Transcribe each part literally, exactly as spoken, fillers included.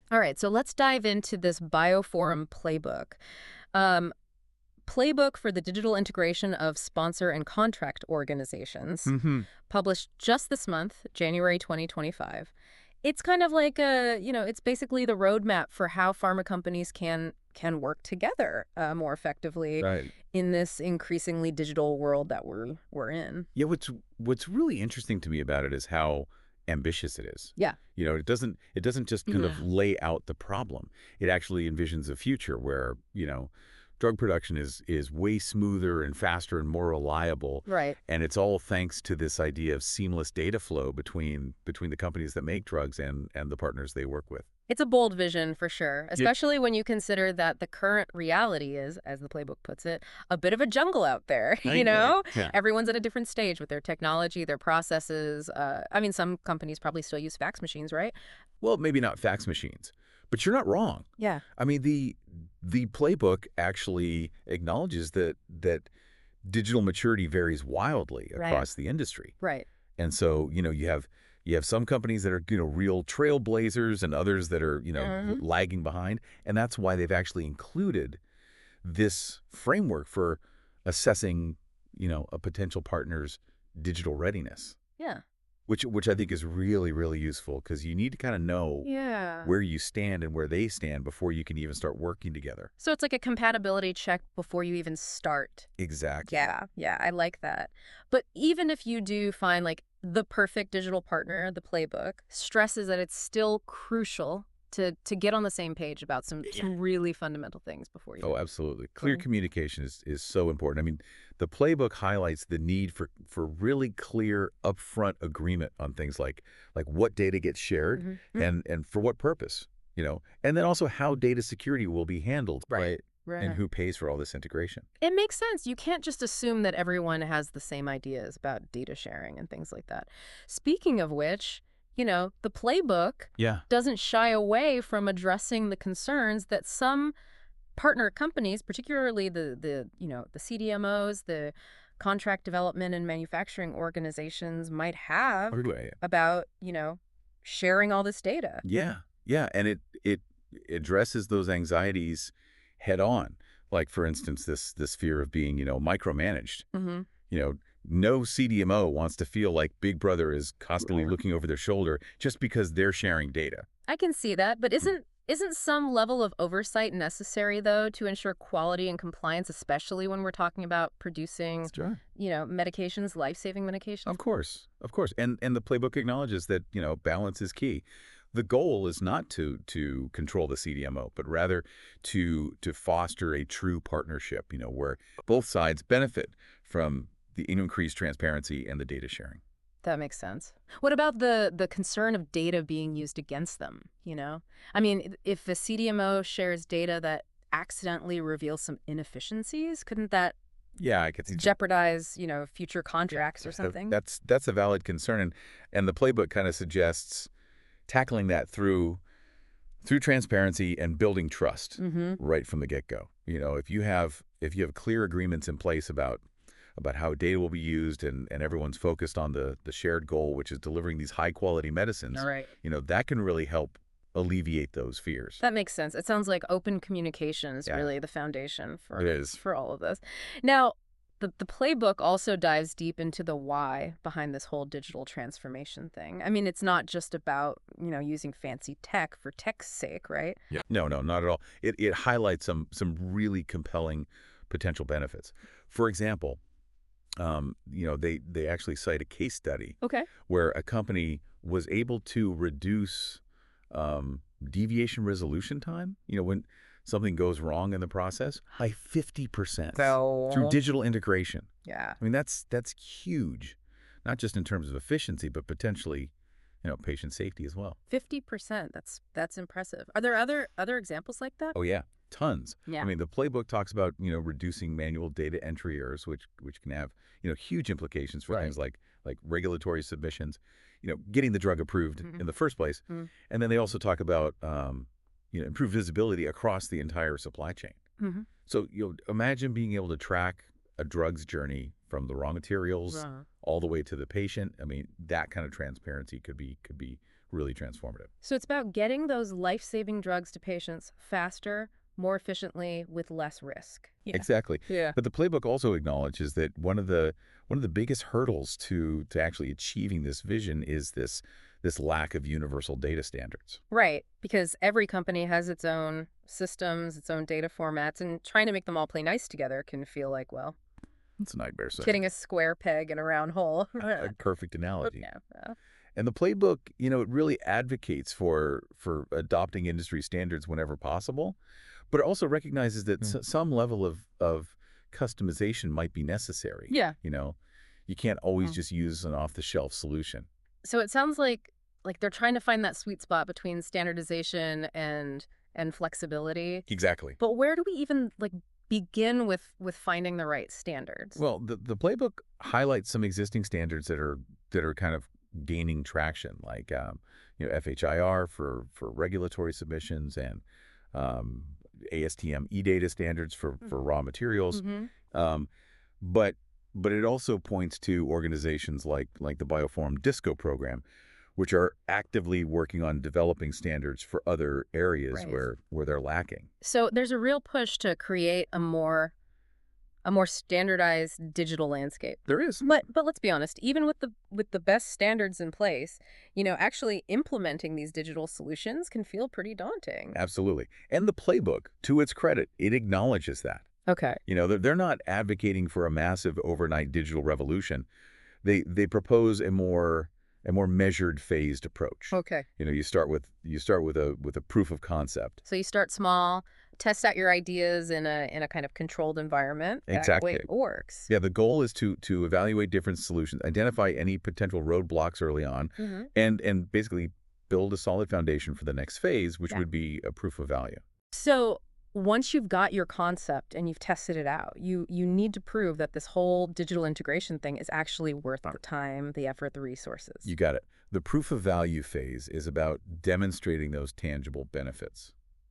All right, so let's dive into this Bioforum playbook. Um, Playbook for the digital integration of sponsor and contract organizations, Hmm. published just this month, January twenty twenty-five. It's kind of like a, you know, it's basically the roadmap for how pharma companies can can work together uh, more effectively Right. in this increasingly digital world that we're we're in. Yeah, what's what's really interesting to me about it is how ambitious it is. Yeah. You know, it doesn't it doesn't just kind of Yeah. lay out the problem. It actually envisions a future where, you know, drug production is is way smoother and faster and more reliable. Right. And it's all thanks to this idea of seamless data flow between between the companies that make drugs and and the partners they work with. It's a bold vision for sure, Yeah, especially when you consider that the current reality is, as the playbook puts it, a bit of a jungle out there. I You know. know, Yeah. everyone's at a different stage with their technology, their processes. Uh, I mean, some companies probably still use fax machines, right? Well, maybe not fax machines, but you're not wrong. Yeah. I mean, the the playbook actually acknowledges that that digital maturity varies wildly Right. across the industry. Right. And so, you know, you have you have some companies that are, you know, real trailblazers and others that are, you know, Hmm. lagging behind. And that's why they've actually included this framework for assessing, you know, a potential partner's digital readiness, Yeah. which which I think is really, really useful because you need to kind of know Yeah. where you stand and where they stand before you can even start working together. So it's like a compatibility check before you even start. Exactly. Yeah, yeah, I like that. But even if you do find like the perfect digital partner, the playbook stresses that it's still crucial to to get on the same page about some some really fundamental things before you Oh, absolutely. go Clear in. communication is, is so important. I mean, the playbook highlights the need for, for really clear upfront agreement on things like like what data gets shared Hmm. and and for what purpose, you know, and then also how data security will be handled, Right. right? And Right. who pays for all this integration. It makes sense. You can't just assume that everyone has the same ideas about data sharing and things like that. Speaking of which, you know, the playbook Yeah. doesn't shy away from addressing the concerns that some partner companies, particularly the the you know the C D M Os, the contract development and manufacturing organizations, might have Okay. about you know sharing all this data. Yeah. Yeah. And it it addresses those anxieties head on. Like for instance, this this fear of being, you know, micromanaged. Hmm. You know, no C D M O wants to feel like Big Brother is constantly looking over their shoulder just because they're sharing data. I can see that, but Mm. isn't isn't some level of oversight necessary though to ensure quality and compliance, especially when we're talking about producing, Sure. you know, medications, life-saving medications? Of course. Of course. And and the playbook acknowledges that, you know, balance is key. The goal is not to to control the C D M O, but rather to to foster a true partnership, you know, where both sides benefit from the increased transparency and the data sharing. That makes sense. What about the the concern of data being used against them, you know? I mean, i- if a C D M O shares data that accidentally reveals some inefficiencies, couldn't that Yeah, I could see. jeopardize, you know, future Yeah, contracts or uh, something? that's that's a valid concern, and and the playbook kind of suggests tackling that through through transparency and building trust Mm-hmm. right from the get-go. You know, if you have if you have clear agreements in place about about how data will be used and and everyone's focused on the the shared goal, which is delivering these high quality All medicines, right. you know, that can really help alleviate those fears. That makes sense. It sounds like open communication is Yeah, really the foundation it for is. for all of this. Now, the the playbook also dives deep into the why behind this whole digital transformation thing. I mean, it's not just about, you know, using fancy tech for tech's sake, right? Yeah. No, no, not at all. It it highlights some some really compelling potential benefits. For example, um, you know, they they actually cite a case study Okay. where a company was able to reduce um, deviation resolution time, you know, when something goes wrong in the process, by fifty percent through So, digital integration. yeah. I mean, that's that's huge, not just in terms of efficiency, but potentially, you know, patient safety as well. fifty percent. That's that's impressive. Are there other other examples like that? Oh yeah, tons. I Yeah. mean, the playbook talks about, you know, reducing manual data entry errors, which which can have, you know, huge implications for Right. things like like regulatory submissions, you know, getting the drug approved Hmm. in the first place. And then they also talk about, um, you know, improved visibility across the entire supply chain. Hmm. So, you know, imagine being able to track a drug's journey from the raw materials Uh, all the way to the patient. I mean, that kind of transparency could be could be really transformative. So it's about getting those life-saving drugs to patients faster, more efficiently, with less risk. Yeah. Exactly. Yeah. But the playbook also acknowledges that one of the one of the biggest hurdles to to actually achieving this vision is this this lack of universal data standards. Right, because every company has its own systems, its own data formats, and trying to make them all play nice together can feel like, well, It's a nightmare. So hitting a square peg in a round hole. a perfect analogy. Yeah. yeah. And the playbook, you know, it really advocates for for adopting industry standards whenever possible, but it also recognizes that Mm. s some level of of customization might be necessary. Yeah. You know, you can't always Mm. just use an off-the-shelf solution. So it sounds like like they're trying to find that sweet spot between standardization and and flexibility. Exactly. But where do we even like begin with with finding the right standards? Well, the the playbook highlights some existing standards that are that are kind of gaining traction, like um, you know F H I R for for regulatory submissions and um, A S T M e-data standards for for raw materials. Mm-hmm. Um, but but it also points to organizations like like the Bioforum DISCO program, which are actively working on developing standards for other areas Right. where where they're lacking. So there's a real push to create a more a more standardized digital landscape. There is. But but let's be honest, even with the with the best standards in place, you know, actually implementing these digital solutions can feel pretty daunting. Absolutely. And the playbook, to its credit, it acknowledges that. Okay. You know, they're, they're not advocating for a massive overnight digital revolution. They they propose a more a more measured, phased approach. Okay. You know, you start with you start with a with a proof of concept. So you start small, test out your ideas in a in a kind of controlled environment. That Exactly. way it works. Yeah, the goal is to to evaluate different solutions, identify any potential roadblocks early on, Mm-hmm. and and basically build a solid foundation for the next phase, which Yeah. would be a proof of value. So once you've got your concept and you've tested it out, you you need to prove that this whole digital integration thing is actually worth the time, the effort, the resources. You got it. The proof of value phase is about demonstrating those tangible benefits.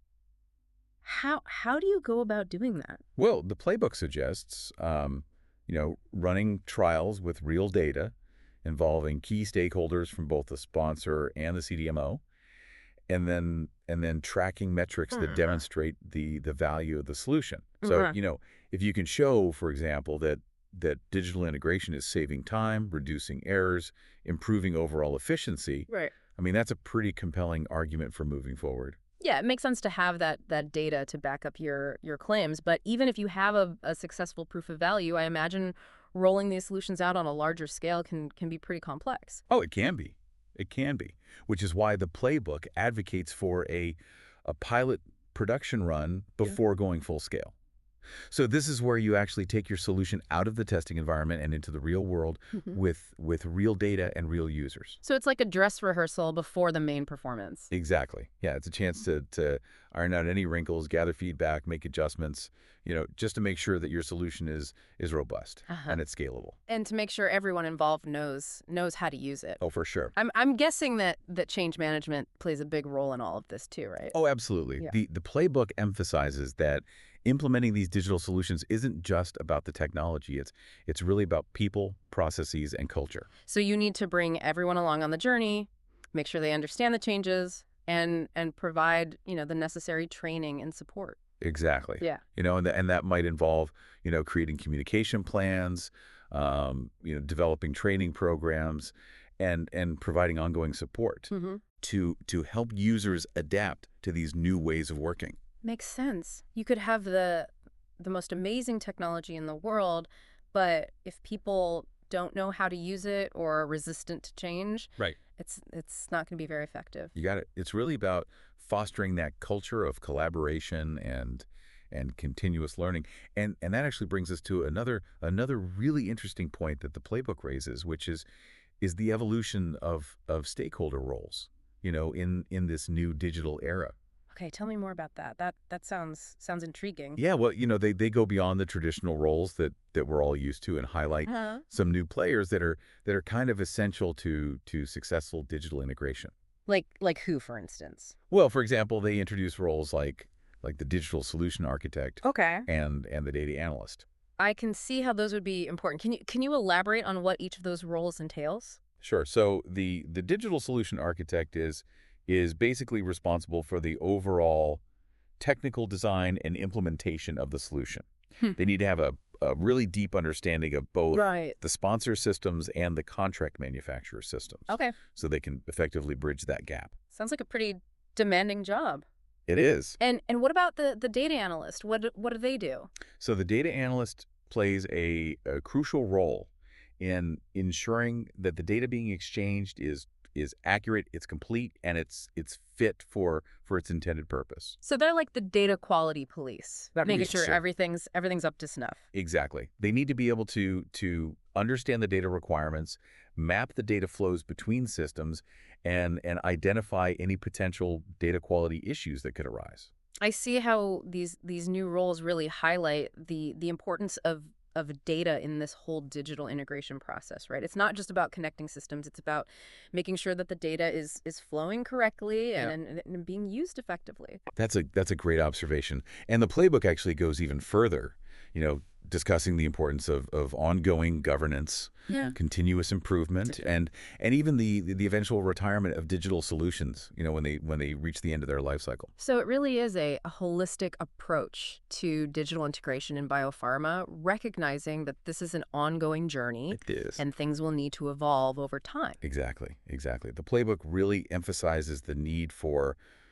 How how do you go about doing that? Well, the playbook suggests, um, you know, running trials with real data involving key stakeholders from both the sponsor and the C D M O, and then and then tracking metrics that Mhm. demonstrate the the value of the solution. So, Mhm. you know, if you can show, for example, that that digital integration is saving time, reducing errors, improving overall efficiency, Right. I mean, that's a pretty compelling argument for moving forward. Yeah, it makes sense to have that that data to back up your your claims. But even if you have a, a successful proof of value, I imagine rolling these solutions out on a larger scale can can be pretty complex. Oh, it can be. It can be, which is why the playbook advocates for a, a pilot production run before going full scale. So this is where you actually take your solution out of the testing environment and into the real world Mhm. with, with real data and real users. So it's like a dress rehearsal before the main performance. Exactly. Yeah, it's a chance to, to iron out any wrinkles, gather feedback, make adjustments, you know, just to make sure that your solution is is robust Uh-huh. and it's scalable. And to make sure everyone involved knows knows how to use it. Oh, for sure. I'm I'm guessing that that change management plays a big role in all of this too, right? Oh, absolutely. Yeah. The the playbook emphasizes that implementing these digital solutions isn't just about the technology. It's it's really about people, processes, and culture. So you need to bring everyone along on the journey, make sure they understand the changes, and and provide, you know, the necessary training and support. Exactly. Yeah. You know, and, th- and that might involve, you know, creating communication plans, um, you know, developing training programs, and and providing ongoing support Mm-hmm. to to help users adapt to these new ways of working. Makes sense. You could have the the most amazing technology in the world, but if people don't know how to use it or are resistant to change, Right. it's it's not going to be very effective. You got it. It's really about fostering that culture of collaboration and and continuous learning. And and that actually brings us to another another really interesting point that the playbook raises, which is is the evolution of of stakeholder roles, you know, in in this new digital era. Okay, tell me more about that. That that sounds sounds intriguing. Yeah, well, you know, they they go beyond the traditional roles that that we're all used to and highlight Uh-huh. some new players that are that are kind of essential to to successful digital integration. Like like who, for instance? Well, for example, they introduce roles like like the digital solution architect Okay. and and the data analyst. I can see how those would be important. Can you can you elaborate on what each of those roles entails? Sure. So the the digital solution architect is is basically responsible for the overall technical design and implementation of the solution. Hmm. They need to have a, a really deep understanding of both Right. the sponsor systems and the contract manufacturer systems, Okay. so they can effectively bridge that gap. Sounds like a pretty demanding job. It is. And and what about the the data analyst? What do- what do they do? So the data analyst plays a, a crucial role in ensuring that the data being exchanged is is accurate, it's complete, and it's it's fit for for its intended purpose. So they're like the data quality police, making Yes, sure sir. everything's everything's up to snuff. Exactly. They need to be able to to understand the data requirements, map the data flows between systems, and and identify any potential data quality issues that could arise. I see how these these new roles really highlight the the importance of of data in this whole digital integration process, right? It's not just about connecting systems, it's about making sure that the data is is flowing correctly Yeah. and, and, and being used effectively. That's a that's a great observation. And the playbook actually goes even further, you know, discussing the importance of of ongoing governance, Yeah. continuous improvement, and and even the the eventual retirement of digital solutions, you know, when they when they reach the end of their life cycle. So it really is a, a holistic approach to digital integration in biopharma, recognizing that this is an ongoing journey It is. and things will need to evolve over time. Exactly, exactly. The playbook really emphasizes the need for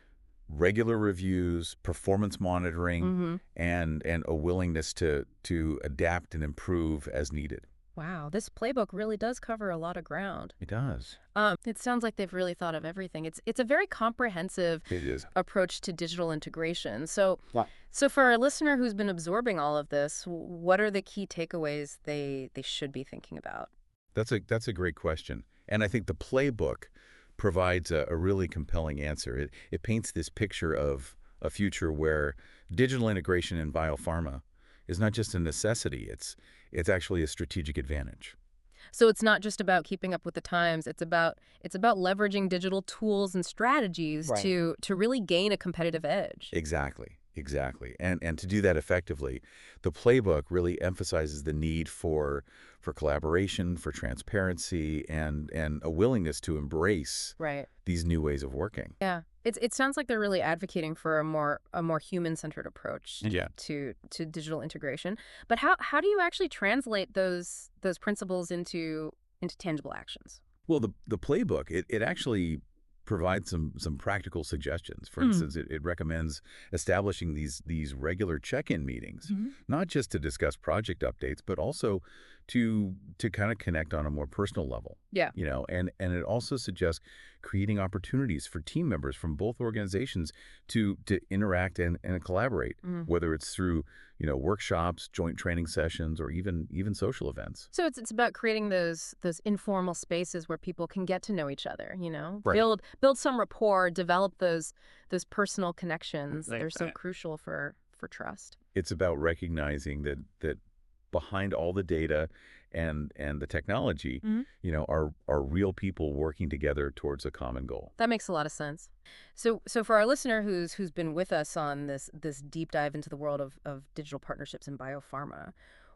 regular reviews, performance monitoring, Hmm. and and a willingness to to adapt and improve as needed. Wow, this playbook really does cover a lot of ground. It does. Um, it sounds like they've really thought of everything. It's it's a very comprehensive It is. approach to digital integration. So, Right. so for a listener who's been absorbing all of this, w- what are the key takeaways they they should be thinking about? That's a that's a great question. And I think the playbook provides a, a really compelling answer. It it paints this picture of a future where digital integration in biopharma is not just a necessity, it's it's actually a strategic advantage. So it's not just about keeping up with the times. It's about it's about leveraging digital tools and strategies Right. to to really gain a competitive edge. Exactly. Exactly. And and to do that effectively, the playbook really emphasizes the need for for collaboration, for transparency, and and a willingness to embrace Right. these new ways of working. Yeah. It's it sounds like they're really advocating for a more a more human-centered approach Yeah. to to digital integration. But how how do you actually translate those those principles into into tangible actions? Well, the the playbook, it, it actually provides some some practical suggestions. For Mm. instance, it, it recommends establishing these these regular check-in meetings, Mhm. not just to discuss project updates, but also to to kind of connect on a more personal level. Yeah. You know, and and it also suggests creating opportunities for team members from both organizations to to interact and, and collaborate, Mm. whether it's through, you know, workshops, joint training sessions, or even even social events. So it's it's about creating those those informal spaces where people can get to know each other, you know? Right. Build build some rapport, develop those those personal connections. Like They're so that. crucial for for trust. It's about recognizing that that behind all the data and and the technology, Mhm. you know, are are real people working together towards a common goal. That makes a lot of sense. So so for our listener who's who's been with us on this this deep dive into the world of of digital partnerships in biopharma,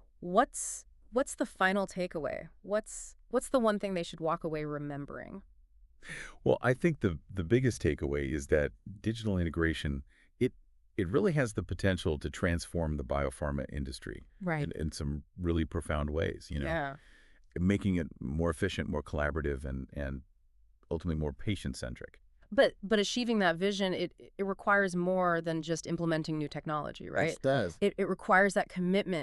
what's what's the final takeaway? What's what's the one thing they should walk away remembering? Well, I think the the biggest takeaway is that digital integration, it it really has the potential to transform the biopharma industry Right. in, in some really profound ways, you know, Yeah. making it more efficient, more collaborative, and and ultimately more patient-centric. But but achieving that vision, it it requires more than just implementing new technology, right? It does. It it requires that commitment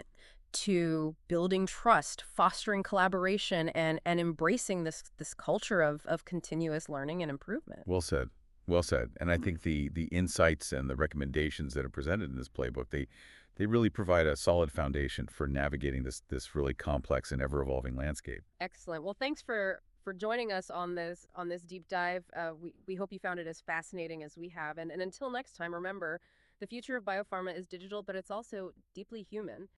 to building trust, fostering collaboration, and and embracing this this culture of of continuous learning and improvement. Well said. Well said. And I think the the insights and the recommendations that are presented in this playbook, they they really provide a solid foundation for navigating this this really complex and ever-evolving landscape. Excellent. Well, thanks for for joining us on this on this deep dive. Uh, we we hope you found it as fascinating as we have. And and until next time, remember, the future of biopharma is digital, but it's also deeply human.